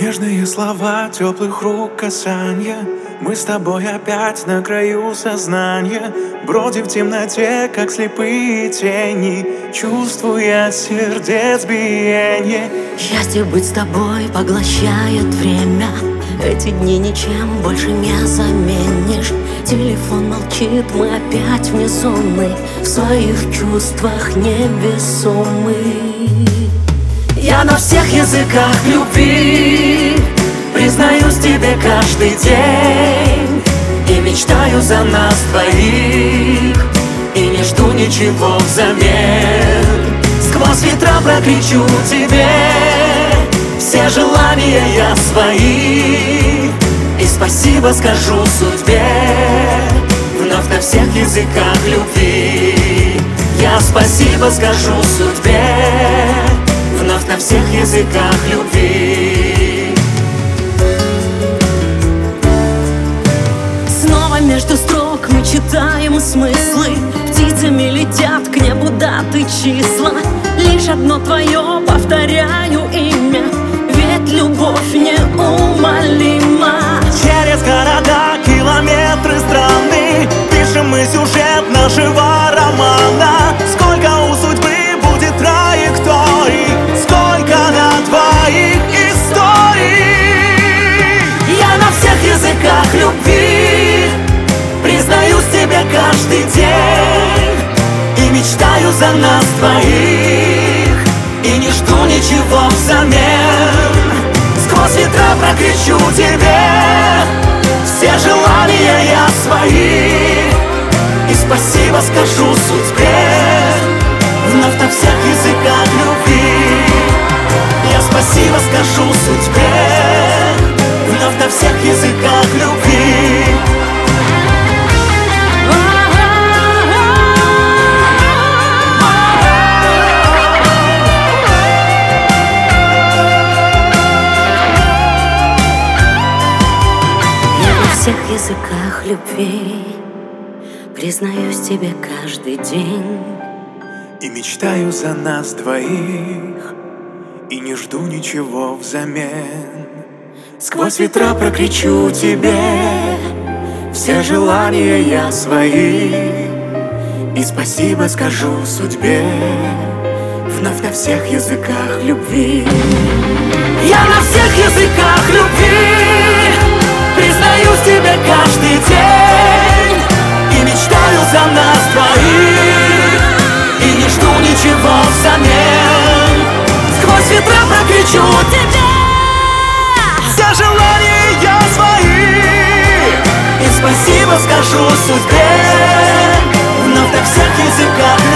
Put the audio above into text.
Нежные слова, теплых рук касанья. Мы с тобой опять на краю сознания. Бродим в темноте, как слепые тени, чувствуя сердец биение. Счастье быть с тобой поглощает время. Эти дни ничем больше не заменишь. Телефон молчит, мы опять вне зоны, в своих чувствах невесомы. Я на всех языках любви признаюсь тебе каждый день. И мечтаю за нас двоих, и не жду ничего взамен. Сквозь ветра прокричу тебе все желания я свои, и спасибо скажу судьбе вновь на всех языках любви. Я спасибо скажу судьбе вновь на всех языках любви. Снова между строк мы читаем смыслы. Птицами летят к небу даты, числа. Лишь одно твое повторяю имя, ведь любовь неумолима. Через города, километры страны пишем мы сюжет нашего романа. Сколько у судьбы будет траекторий, сколько на двоих историй. Я на всех языках любви признаюсь тебе каждый день, и мечтаю за нас двоих, и не жду ничего взамен. сквозь ветра прокричу тебе все желания я свои, и спасибо скажу судьбе вновь на всех языках любви. Я спасибо скажу судьбе вновь на всех языках любви. На всех языках любви признаюсь тебе каждый день, и мечтаю за нас двоих, и не жду ничего взамен. Сквозь ветра прокричу тебе все желания я свои, и спасибо скажу судьбе вновь на всех языках любви. Я на всех языках любви признаюсь тебе каждый день, и мечтаю за нас двоих, и не жду ничего взамен. сквозь ветра прокричу тебе все желания я свои, и спасибо скажу судьбе вновь на всех языках